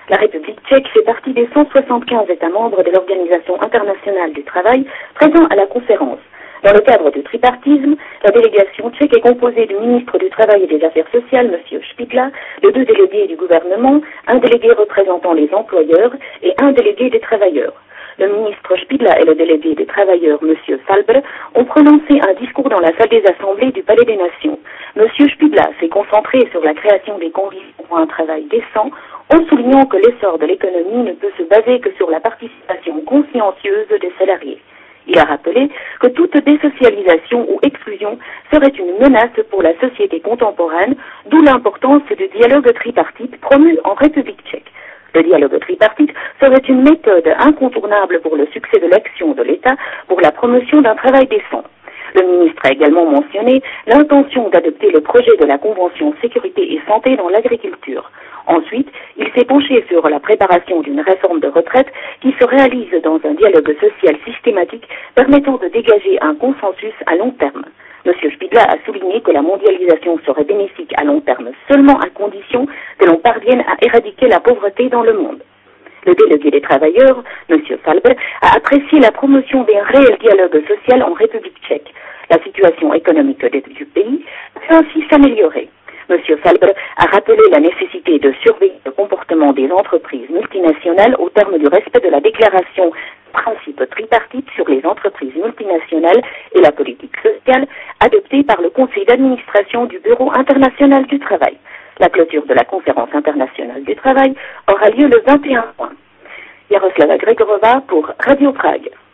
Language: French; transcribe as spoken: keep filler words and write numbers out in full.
La République tchèque fait partie des cent soixante-quinze États membres de l'Organisation internationale du travail présents à la conférence. Dans le cadre du tripartisme, la délégation tchèque est composée du ministre du Travail et des Affaires sociales, M. Špidla, de deux délégués du gouvernement, un délégué représentant les employeurs et un délégué des travailleurs. Le ministre Špidla et le délégué des travailleurs, M. Falber, ont prononcé un discours dans la salle des assemblées du Palais des Nations. M. Špidla s'est concentré sur la création des conditions pour un travail décent, en soulignant que l'essor de l'économie ne peut se baser que sur la participation consciencieuse des salariés. Il a rappelé que toute désocialisation ou exclusion serait une menace pour la société contemporaine, d'où l'importance du dialogue tripartite promu en République tchèque. Le dialogue tripartite serait une méthode incontournable pour le succès de l'action de l'État pour la promotion d'un travail décent. Le ministre a également mentionné l'intention d'adopter le projet de la Convention sécurité et santé dans l'agriculture. Ensuite, il s'est penché sur la préparation d'une réforme de retraite qui se réalise dans un dialogue social systématique permettant de dégager un consensus à long terme. M. Špidla a souligné que la mondialisation serait bénéfique à long terme seulement à condition que l'on parvienne à éradiquer la pauvreté dans le monde. Le délégué des travailleurs, M. Falber, a apprécié la promotion d'un réel dialogue social en République tchèque. La situation économique du pays peut ainsi s'améliorer. M. Falber a rappelé la nécessité de surveiller le comportement des entreprises multinationales au terme du respect de la déclaration principe tripartite sur les entreprises multinationales et la politique sociale adoptée par le Conseil d'administration du Bureau international du travail. La clôture de la conférence internationale du travail aura lieu le vingt et un juin. Jaroslava Gregorova pour Radio Prague.